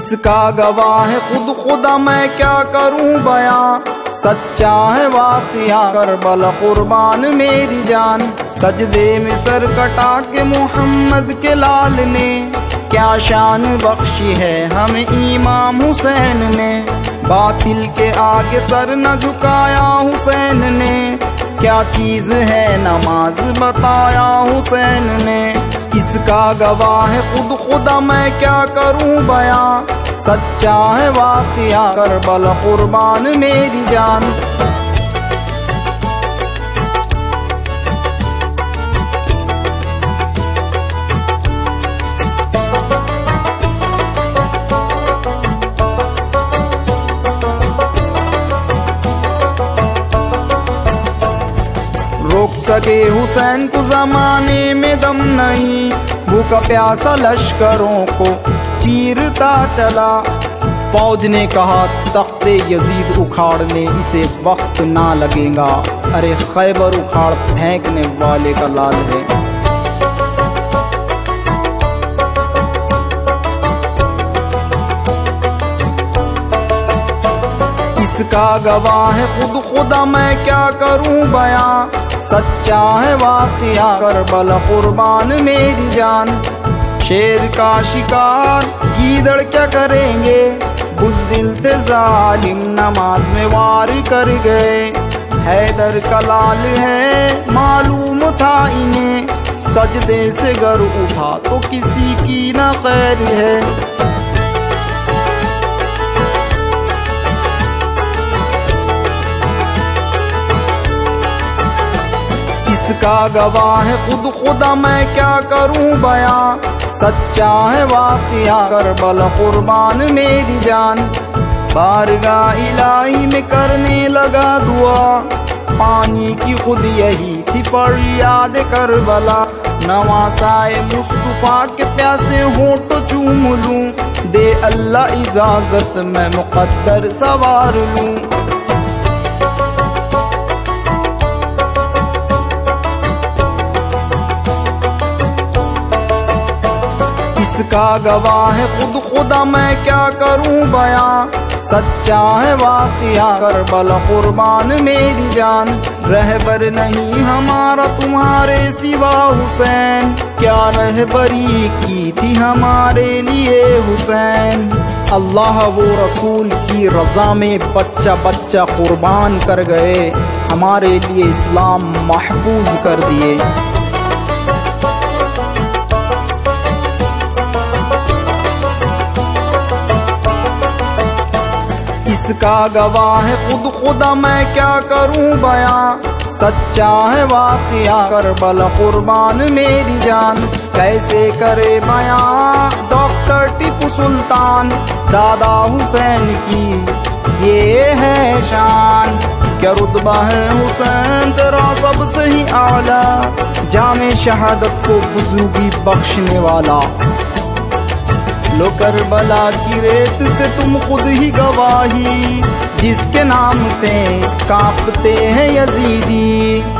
کس کا گواہ ہے خود خدا میں کیا کروں بیاں، سچا ہے واقعہ کربلا قربان میری جان، سجدے میں سر کٹا کے محمد کے لال نے کیا شان بخشی ہے ہمیں امام حسین نے، باطل کے آگے سر نہ جھکایا حسین نے، کیا چیز ہے نماز بتایا حسین نے، کس کا گواہ ہے خود خدا میں کیا کروں بیاں، سچا ہے واقعہ کربلا قربان میری جان۔ روک سکے حسین کو زمانے میں دم نہیں، بھوکا پیاسا لشکروں کو چیرتا چلا، فوج نے کہا تخت یزید اکھاڑنے اسے وقت نہ لگے گا، ارے خیبر اکھاڑ پھینکنے والے کا لال ہے۔ اس کا گواہ ہے خود خدا میں کیا کروں بیاں، سچا ہے واقعہ کربلا قربان میری جان، شیر کا شکار گیدڑ کیا کریں گے، بزدل تھے ظالم نماز میں وار کر گئے، حیدر کا لال ہے معلوم تھا انہیں، سجدے سے گر اٹھا تو کسی کی نہ خیر ہے۔ اس کا گواہ ہے خود خدا میں کیا کروں بیاں، سچا ہے واقعہ کربلا قربان میری جان، بارگاہ الہی میں کرنے لگا دعا، پانی کی خود یہی تھی فریاد کربلا، نواسائے مصطفیٰ کے پیاسے ہونٹ چوم لوں، دے اللہ اجازت میں مقدر سوار لوں۔ اس کا گواہ ہے خود خدا میں کیا کروں بیاں، سچا ہے واقعہ کربلا قربان میری جان، رہبر نہیں ہمارا تمہارے سوا حسین، کیا رہبری کی تھی ہمارے لیے حسین، اللہ وہ رسول کی رضا میں بچہ بچہ قربان کر گئے، ہمارے لیے اسلام محفوظ کر دیے۔ اس کا گواہ ہے خود خدا میں کیا کروں بیاں، سچا ہے واقعہ کربلا قربان میری جان، کیسے کرے بیاں ڈاکٹر ٹیپو سلطان، دادا حسین کی یہ ہے شان، کیا رتبہ ہے حسین تیرا سب سے ہی اعلیٰ، جام شہادت کو بزرگی بخشنے والا، لو کربلا کی ریت سے تم خود ہی گواہی، جس کے نام سے کانپتے ہیں یزیدی۔